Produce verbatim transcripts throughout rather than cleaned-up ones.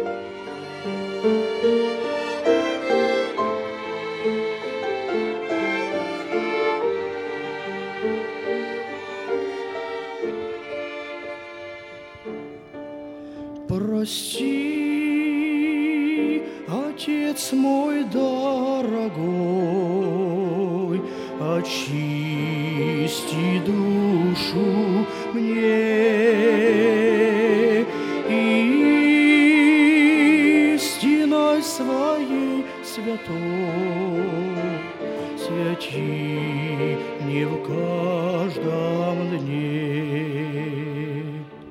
Прости, Отец мой дорогой, очисти душу мне истиной своей святой, святи не в каждом дне.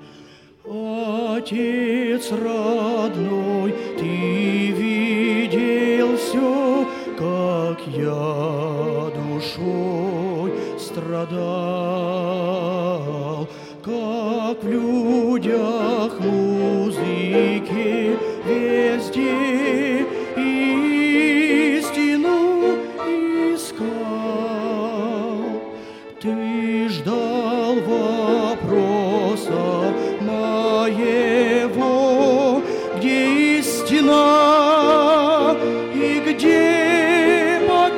Отец родной, ты видел все, как я душой страдал, как в людях музыки везде истину искал. Ты ждал вопроса моего, где истина и где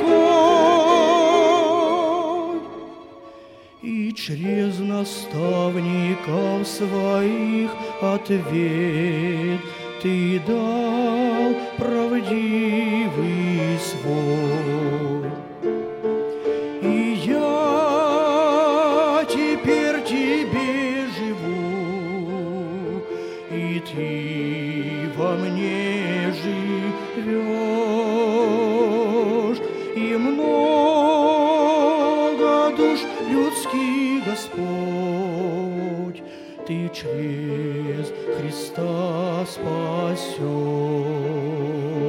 покой, и через наставников своих ответ ты дал правдивый свой. И я теперь тебе живу, и ты во мне живешь, и много душ людских, Господь, ты через Христа спасешь.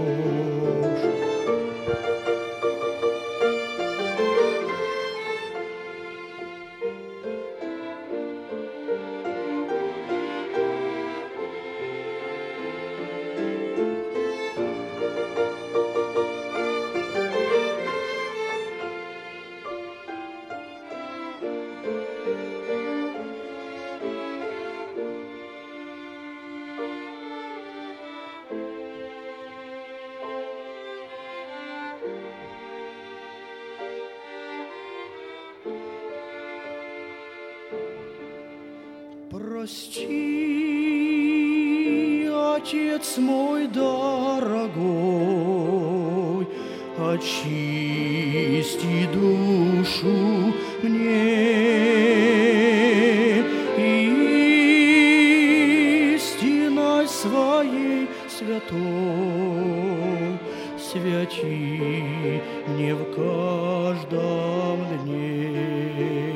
Прости, Отец мой дорогой, очисти душу мне истиной своей святой, святи не в каждом дне.